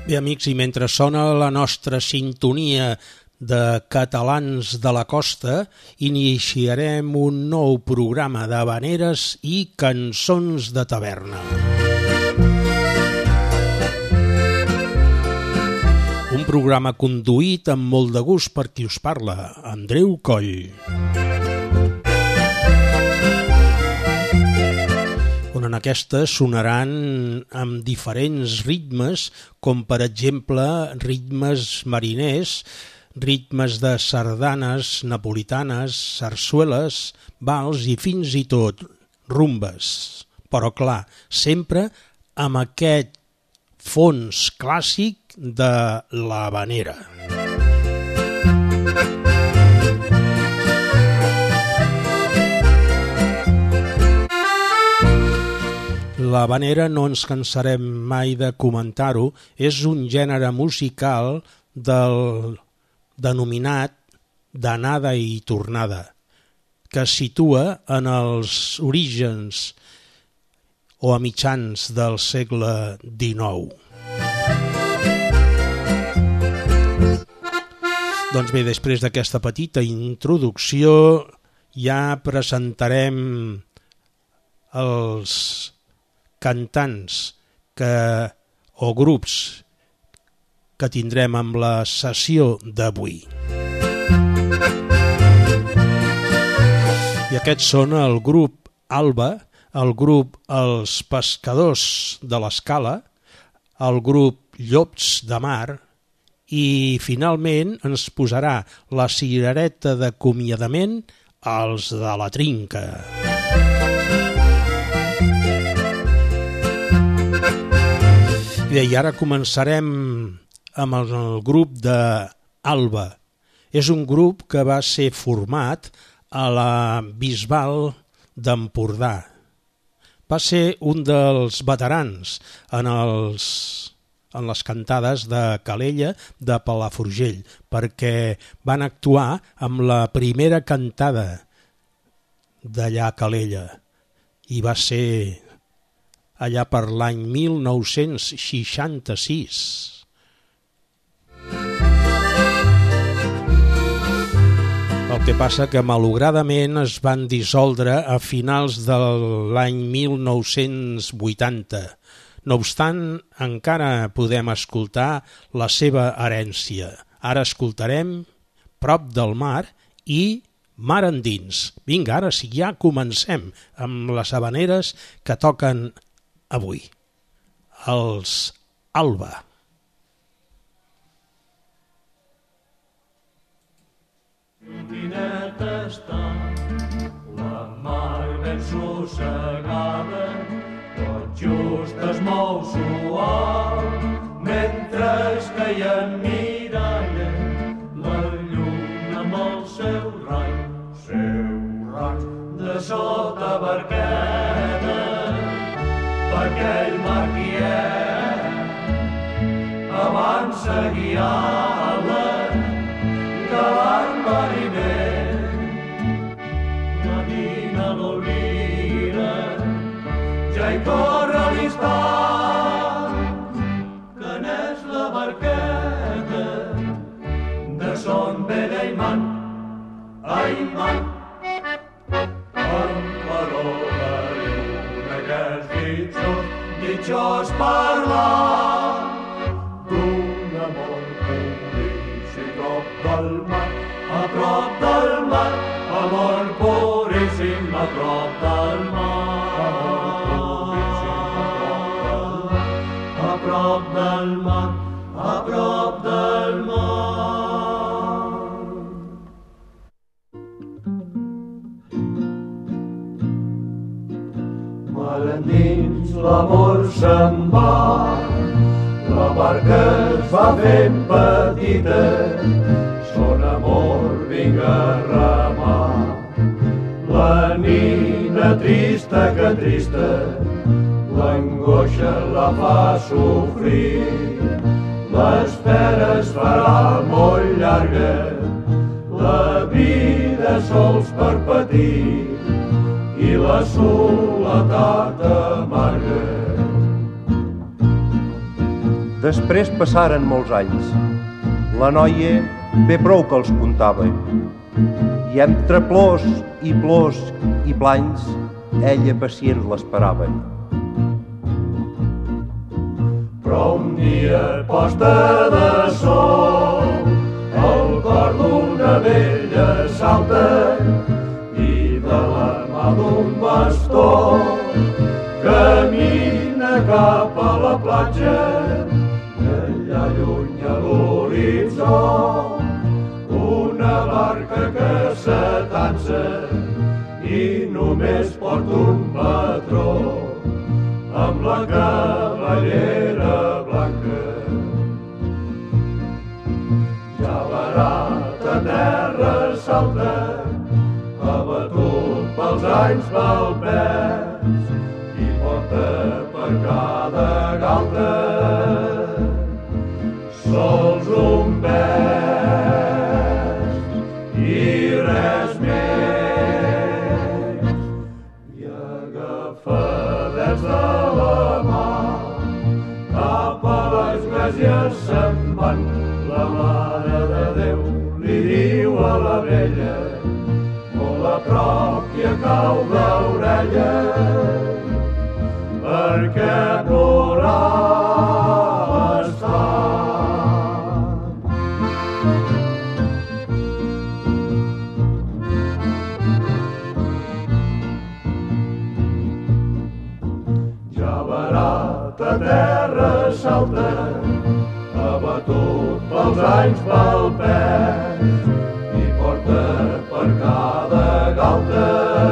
Bé, amics, i mentre sona la nostra sintonia de Catalans de la Costa, iniciarem un nou programa d'havaneres i cançons de taverna. Un programa conduït amb molt de gust per qui us parla, Andreu Coll. On en aquestes sonaran amb diferents ritmes, com per exemple ritmes mariners, ritmes de sardanes napolitanes, sarsueles, vals i fins i tot rumbes. Però clar, sempre amb aquest fons clàssic de l'havanera. L'havanera, no ens cansarem mai de comentar-ho, és un gènere musical denominat d'anada i tornada, que es situa en els orígens o a mitjans del segle XIX. Doncs bé, després d'aquesta petita introducció ja presentarem els cantants o grups que tindrem amb la sessió d'avui. I aquests són el grup Alba, el grup Els Pescadors de l'Escala, el grup Llops de Mar i finalment ens posarà la cirereta d'acomiadament els de la Trinca. Bé, i ara començarem amb el grup d'Alba. És un grup que va ser format a la Bisbal d'Empordà. Va ser un dels veterans en les cantades de Calella de Palafrugell, perquè van actuar amb la primera cantada d'allà a Calella i va ser allà per l'any 1966. El que passa que malauradament es van dissoldre a finals de l'any 1980. No obstant, encara podem escoltar la seva herència. Ara escoltarem Prop del Mar i Mar endins. Vinga, ara sí, ja comencem amb les havaneres que toquen avui. Els Alba. Lluminet està, la mar ben sossegada, tot just es mou suau, mentre que hi emmiralla la lluna amb el seu rai de sota barqueta, per aquell mar quiet avança guiant-la galant mariner. La nina l'olvida, ja hi corre l'instant, que n'és la barqueta de son vella imant. Ai, man, emperò la lluna que és ditjós parlar d'un amor puríssim prop del mar, a prop del mar, amor puríssim a prop del mar, a prop del mar, a prop del mar. Mar endins l'amor se'n va, la barca es va fent petita, son amor vinga a remar. La nina trista que trista, l'angoixa la fa sofrir, l'espera es farà molt llarga, la vida sols per patir i la soledat amarga. Després passaren molts anys. La noia bé prou que els comptava, i entre plors i planys, ella pacient l'esperava. Però un dia posta de sol, el cor d'una vella salta i de la mà d'un bastó camina cap a la platja i allà lluny a l'horitzó una barca que s'atansa i només porta un patró amb la cavallera blanca. Ja barat a terra salta, abatut pels anys malpès, i porta per cada galta sols un vers i res més. I agafadets de la mà cap a l'església se'n van. La Mare de Déu li diu a la vella molt a prop i a cau d'orella perquè ploraves tant. Ja barat a terra salta, abatut pels anys malpès, i porta per cada galta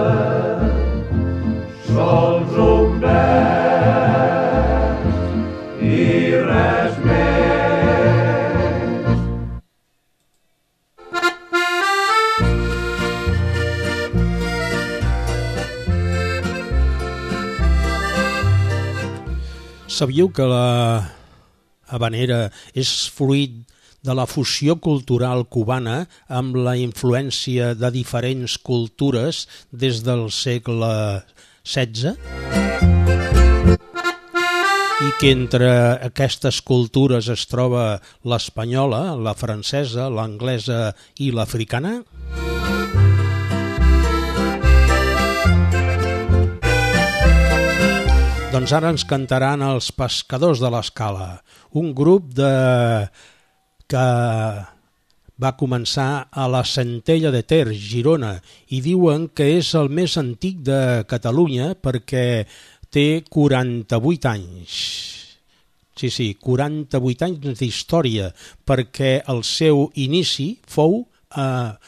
sols un vers i res més. Sabíeu que la habanera és fruit de la fusió cultural cubana amb la influència de diferents cultures des del segle XVI? I que entre aquestes cultures es troba l'espanyola, la francesa, l'anglesa i l'africana? Doncs ara ens cantaran els Pescadors de l'Escala, un grup que va començar a la Centella de Ter, Girona, i diuen que és el més antic de Catalunya perquè té 48 anys. Sí, 48 anys d'història, perquè el seu inici fou a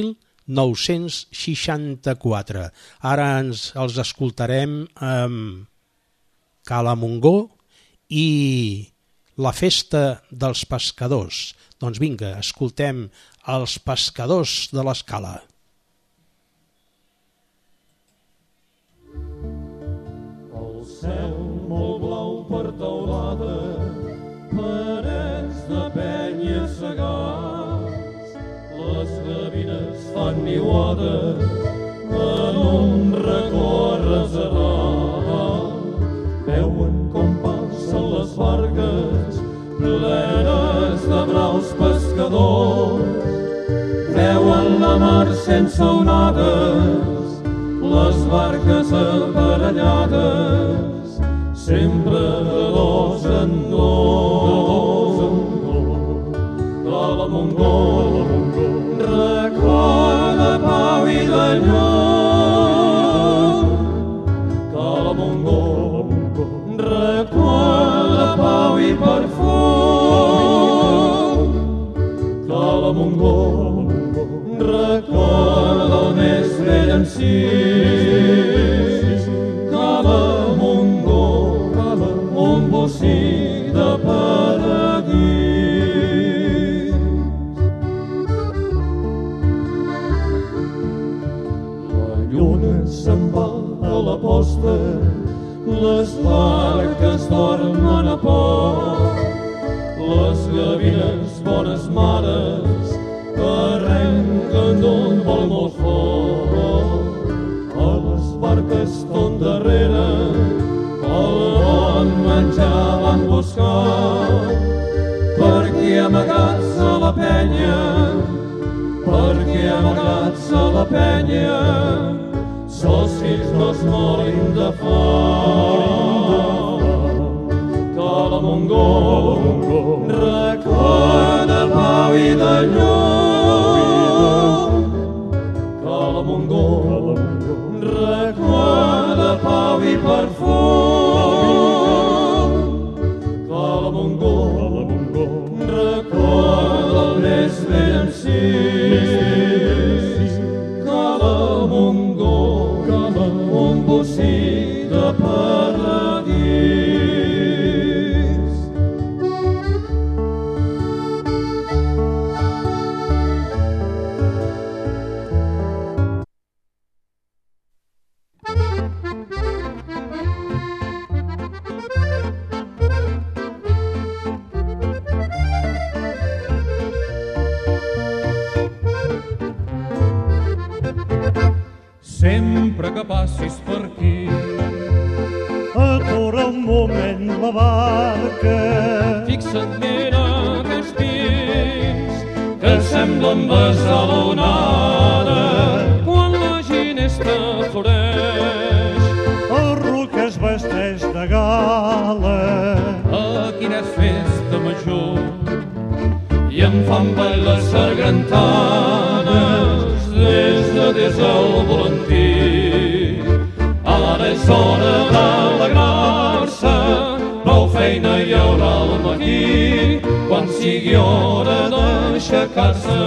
1964. Ara els escoltarem amb Cala Montgó i la festa dels pescadors. Doncs vinga, escoltem els Pescadors de l'Escala. El cel molt blau per teulada, parets de penya segats, les gavines fan niuada en un racó reservat. Veuen com passen les barques plenes de braus pescadors. Veuen la mar sense onades, les barques aparellades, sempre de dos en dos. Cala Montgó, racó de pau i de llum. Cala Montgó, racó de pau i perfum. Cala Montgó, recorda el més vell encís. Cala Montgó, un bocí de paradís. La lluna se'n va a la posta, les barques dormen a poc, les gavines bones mares amagats a la penya, perquè amagats a la penya, sols fills no es morin de fam. Que la Montgó recorda pau i de llum, que la Montgó recorda pau i perfum, que la Montgó recorda el més vell encís, que la Montgó un bocí de paradís. Sempre que passis per aquí, atura un moment la barca. fixa't, mira aquests pins que semblen besar l'onada quan la ginesta floreix. El ruc es vesteix de gala, A quina és festa major i em fan ball les sargantanes des del volantí. Ara és hora d'alegrar-se, prou feina hi haurà al matí quan sigui hora d'aixecar-se.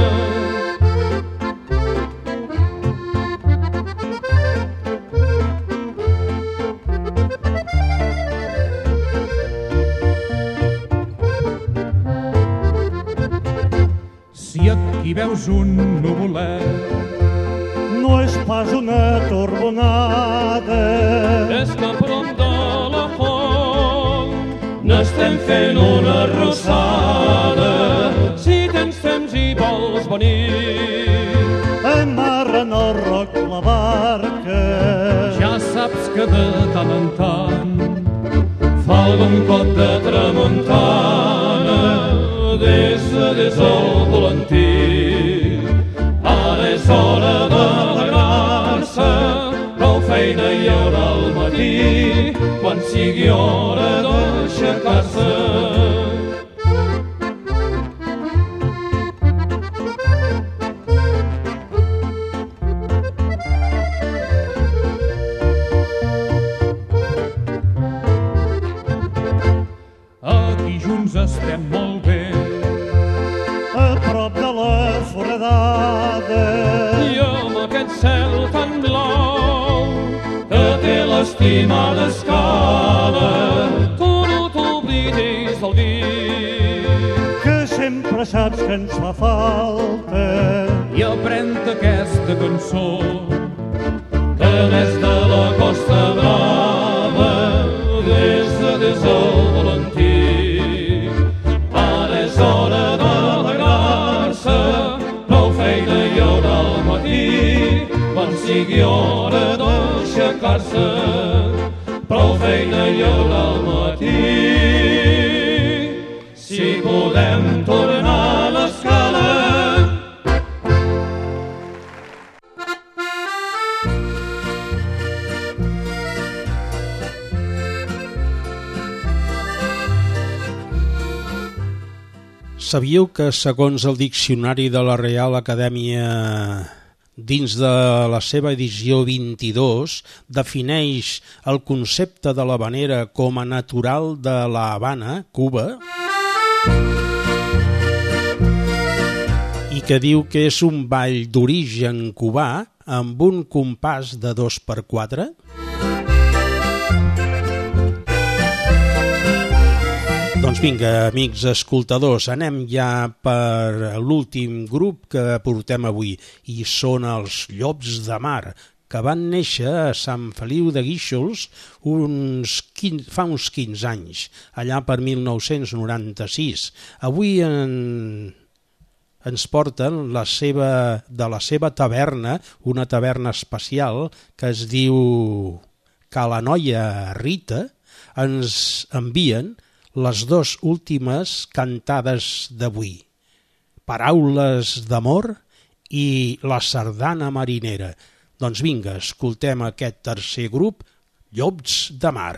Si aquí veus un nuvolet, no és pas una torbonada. és que a prop de la font n'estem fent una arrossada. Si tens temps i vols venir, Amarren el roc la barca, ja saps que de tant en tant fa algun cop de tramuntana des del volantí. Ara és hora d'alegrar-se, prou feina hi haurà al matí quan sigui hora d'aixecar-se. Aquí junts estem molt bé a prop de la foradada. i amb aquest cel tan blau que té l'estimada escala, tu no t'oblidis del vi Que sempre saps que ens fa falta. i aprèn-te aquesta cançó que des de la Costa Brava, des del volantí. Ara és hora d'alegrar-se, prou feina hi haurà al matí quan sigui hora d'aixecar-se. Prou feina hi haurà al matí si podem tornar a l'escala. Sabíeu que, segons el Diccionari de la Real Acadèmia, dins de la seva edició 22, defineix el concepte de l'havanera com a natural de la Habana, Cuba, i que diu que és un ball d'origen cubà amb un compàs de 2/4? Doncs vinga, amics escoltadors, anem ja per l'últim grup que portem avui, i són els Llops de Mar, que van néixer a Sant Feliu de Guíxols fa uns 15 anys, allà per 1996. Avui ens porten de la seva taverna, una taverna especial que es diu Que la noia Rita, ens envien les dues últimes cantades d'avui, Paraules d'amor i La sardana marinera. Doncs vinga, escoltem aquest tercer grup, Llops de mar.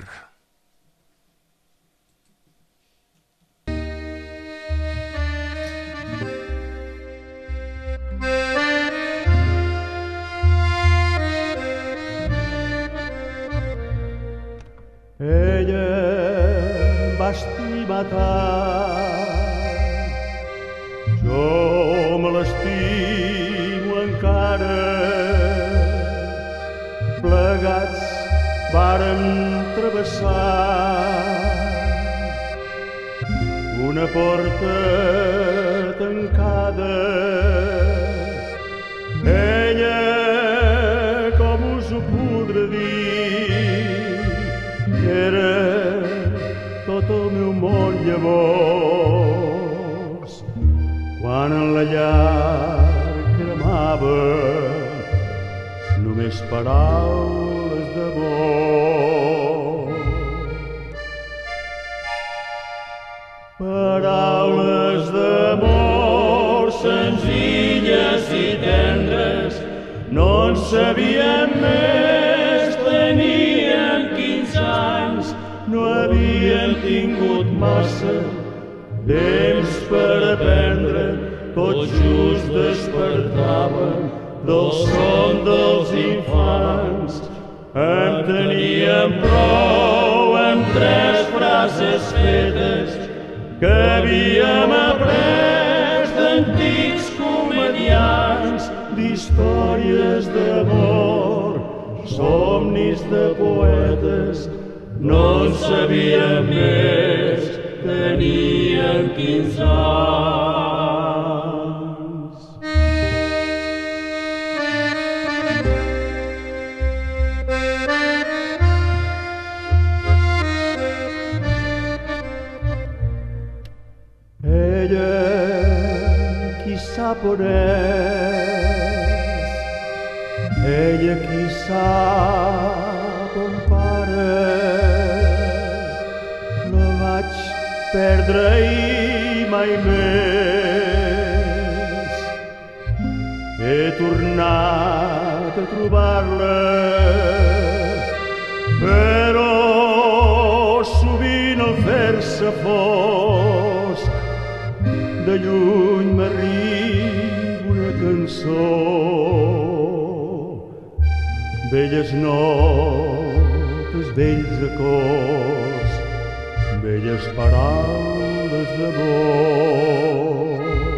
Ella va estimar tant, jo me l'estimo encara. Plegats vàrem travessar una porta tancada. Ella, com us ho podré dir, era tot el meu món llavors, quan en la llar cremava només paraules d'amor. Paraules d'amor senzilles i tendres, no en sabíem més, teníem 15 anys, no havíem tingut massa temps per aprendre, tot just despertàvem del son dels infants. En teníem prou amb 3 frases fetes que havíem après d'antics comedians, d'històries d'amor, somnis de poetes. No en sabíem més, teníem 15 anys. Ella, qui sap on és, ella qui sap on para, la vaig perdre i mai més. He tornat a trobar-la, però sovint al fer-se fosc de lluny m'arriba una cançó. Velles notes, vells acords, velles paraules d'amor.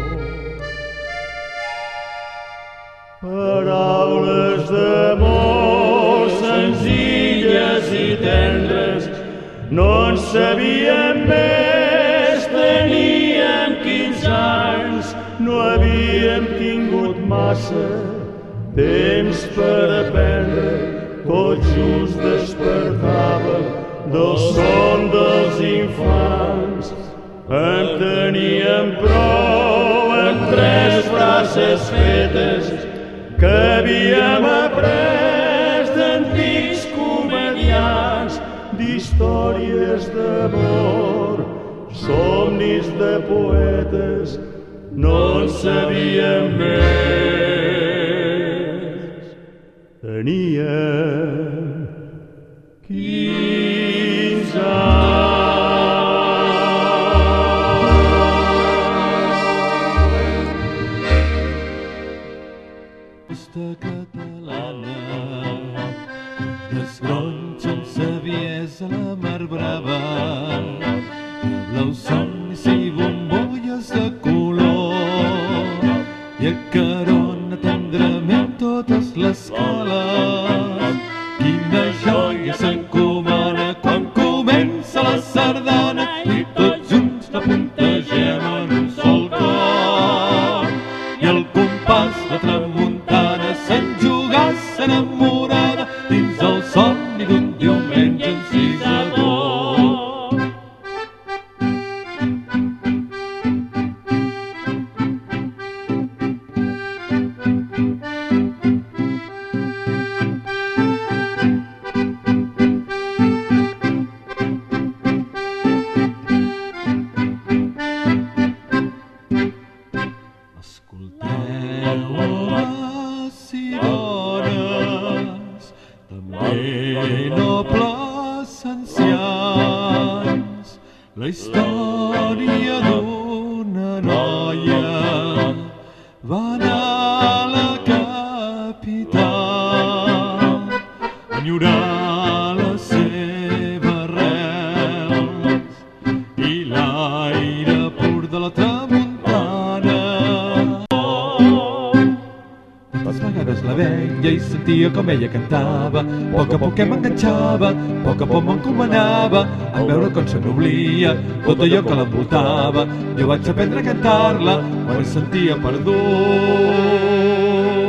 Paraules d'amor senzilles i tendres, no en sabíem més, teníem 15 anys, no havíem tingut massa temps per aprendre, tot just despertàvem del son dels infants. En teníem prou amb 3 frases fetes que havíem après d'antics comedians, d'històries d'amor, somnis de poetes. No en sabíem més, teníem 15 anys. Costa catalana, desgronxa amb savies a la mar brava, blaus somnis i bombolles de color, i acarona tendrament totes les cales. Quina joia s'encomana quan comença la sardana i tots junts la puntegem en un sol cor. I al compàs la tramuntana s'enjugàs enamorada dins el somni d'un diumenge encisador. història d'una noia va anar a la capital a enyorar les seves arrels i l'aire pur de la tramuntana. Tantes vegades la veia i sentia com ella cantava, a poc m'enganxava, a poc m'encomanava, en veure com s'ennoblia tot allò que l'envoltava. Jo vaig aprendre a cantar-la quan em sentia perdut.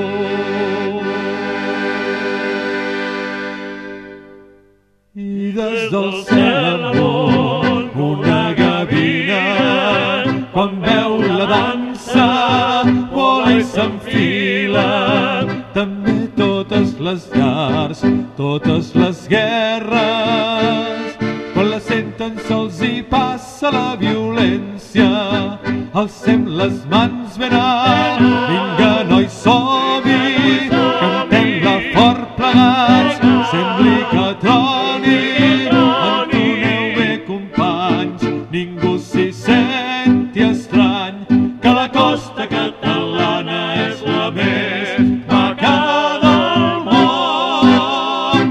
I des del cel amunt una gavina, quan veu la dansa, vola i s'enfila. També totes les llars, totes les guerres, quan la senten sols hi passa la violència. Alcem les mans ben alt, vinga nois, som-hi, cantem-la fort plegats, sembli que troni, entoneu bé companys, ningú s'hi senti estrany, que la costa catalana és la més maca del món.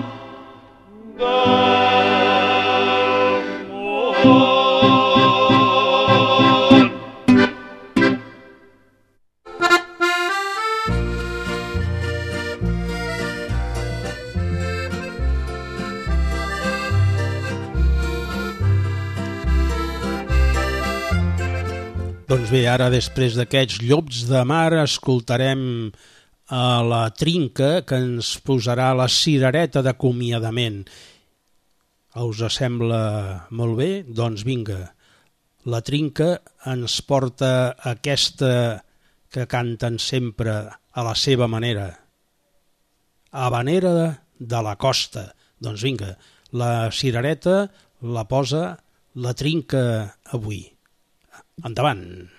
Doncs bé, ara després d'aquests llops de mar escoltarem a la Trinca, que ens posarà la cirereta d'acomiadament. Us sembla molt bé? Doncs vinga, la Trinca ens porta aquesta que canten sempre a la seva manera. Habanera de la costa. Doncs vinga, la cirereta la posa la Trinca avui. Endavant.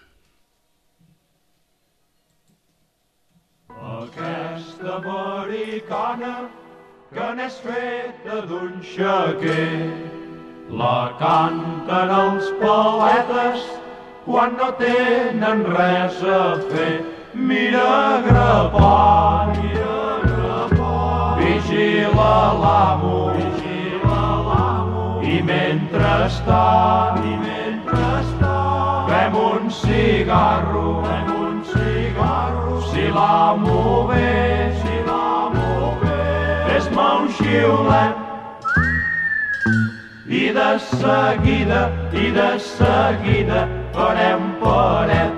Aquesta americana que n'és feta d'un xaquer la canten els paletes quan no tenen res a fer. Mira grapar, vigila l'amo, i mentrestant fem un cigarro, si l'amo ve, fes-me un xiulet, i de seguida farem paret.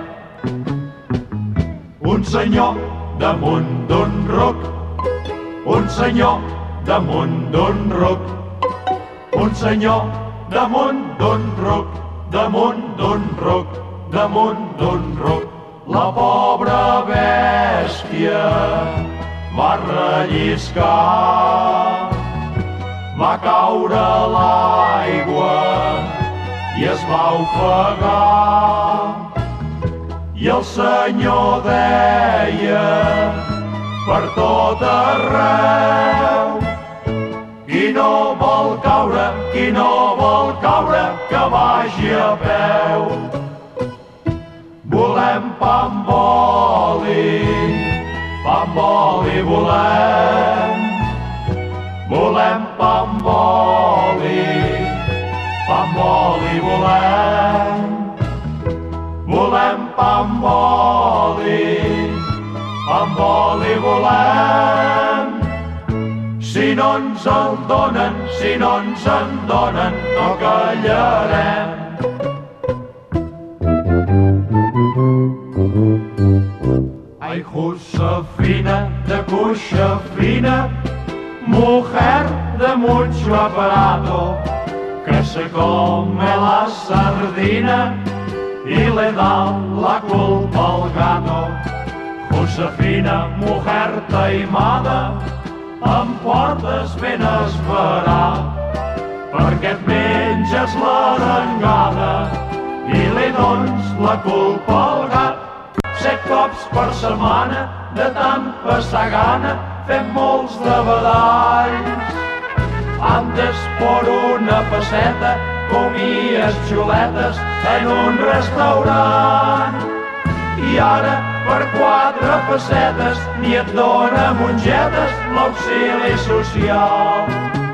Un senyor damunt d'un ruc, un senyor damunt d'un ruc, un senyor damunt d'un ruc, damunt d'un ruc, damunt d'un ruc. La pobra bèstia va relliscar, va caure a l'aigua i es va ofegar. I el senyor deia per tot arreu: qui no vol caure, que vagi a peu. Volem pa amb oli volem. Volem pa amb oli volem. Volem pa amb oli volem. Si no ens en donen, no callarem. Ai, Josefina, de cuixa fina, mujer de mucho aparato, que se come la sardina y le da la culpa al gato. Josefina, mujer taimada, em portes ben esperat, perquè et menges l'arengada i li dones la culpa al gat. 7 cops per setmana, de tant passar gana, fem molts de badalls. Antes por una peseta comies xuletes en un restaurant. I ara, per 4 pessetes, ni et dóna mongetes l'auxili social.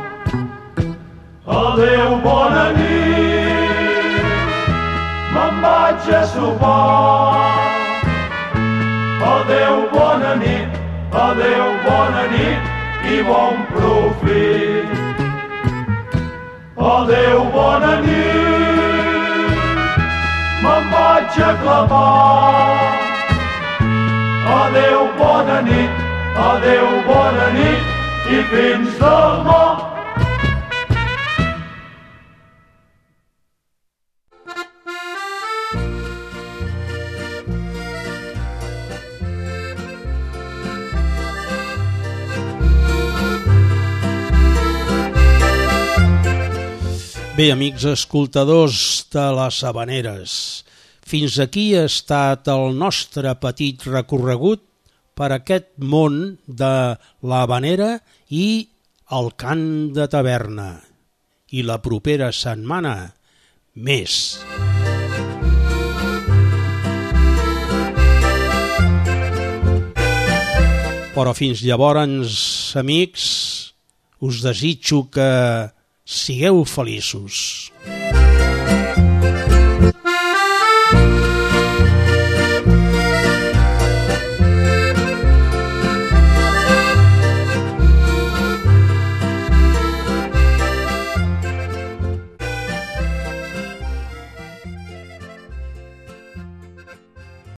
Adéu, bona nit, me'n vaig a sopar. Adéu, bona nit, i bon profit. Adéu, bona nit, me'n vaig a clapar. Adéu, bona nit, i fins demà. Bé, amics escoltadors de les Havaneres, fins aquí ha estat el nostre petit recorregut per aquest món de l'Havanera i el cant de taverna. I la propera setmana, més. Però fins llavors, amics, us desitjo que sigueu feliços.